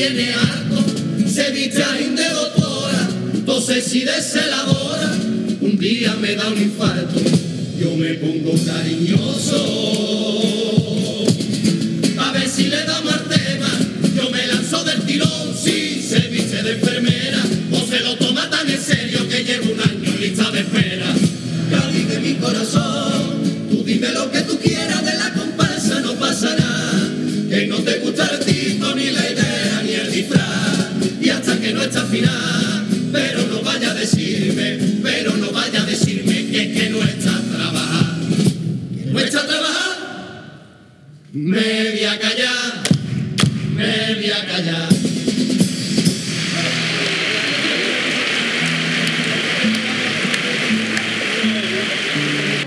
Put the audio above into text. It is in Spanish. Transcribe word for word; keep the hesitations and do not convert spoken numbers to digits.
tiene harto, se viste ajín de doctora, entonces si deselabora, un día me da un infarto, yo me pongo cariñoso, a ver si le da más tema, yo me lanzo del tirón, si se viste de enfermera, o se lo toma tan en serio que llevo un año en lista de espera. Cádiz de mi corazón, tú dime lo que tú quieras, de la comparsa no pasa nada, que no te gusta el tipo, ni la idea, ni el disfraz, y hasta que no está afinada, pero no vaya a decirme, pero no vaya a decirme que es que no está a trabajar, que no está a trabajar, me voy a callar, me voy a callar.